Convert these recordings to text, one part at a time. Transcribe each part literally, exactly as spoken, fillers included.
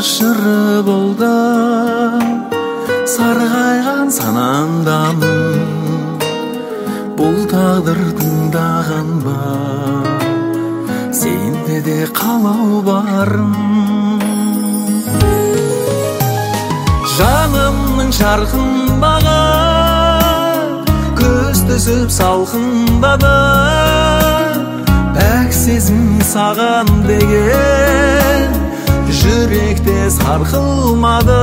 жашыры болды сарғайған санамдамын бұл тағдыр тыңдаған ба сенде де қалау барым жанымның жарқын бағы көз түсіп салқындады пәк сезім саған деген жүректе сарқылмады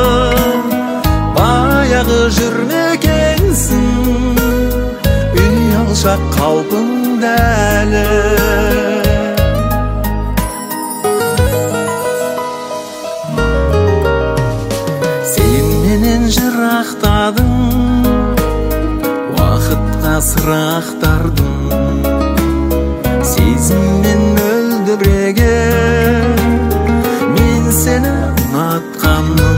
баяғы жүрмекенсің ұялшақ қалпыңда әлі сен менен жырақтадың уақытқа сырақтардың сезіммен мөлдіреген мен сені ұнатқанмын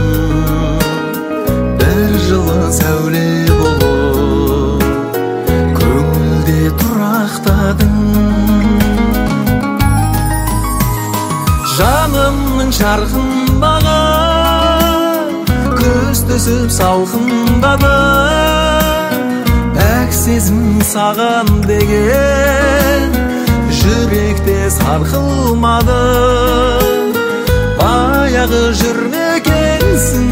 бір жылы сәуле болып көңілде тұрақтадың жанымның жарқын бағы көз түсіп салқындады пәк сезім саған деген жүректе сарқылмады баяғы жүрмекенсің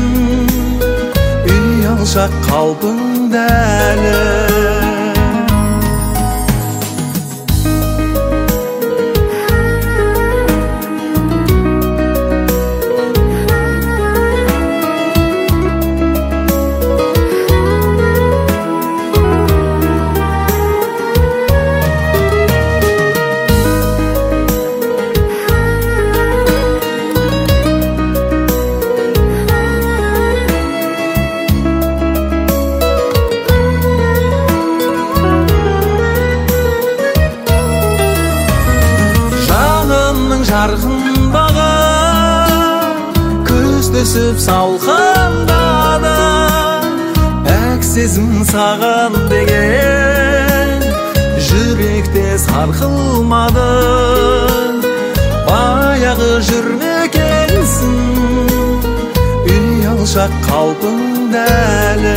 ұялшақ қалпыңда әлі жарқын бағы көз түсіп салқындады пәк сезім саған деген жүректе сарқылмады баяғы жүрмекенсің ұялшақ қалпыңда әлі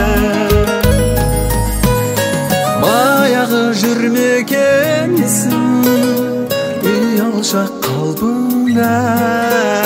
баяғы жүрмекенсің ұялшақ қалпыңда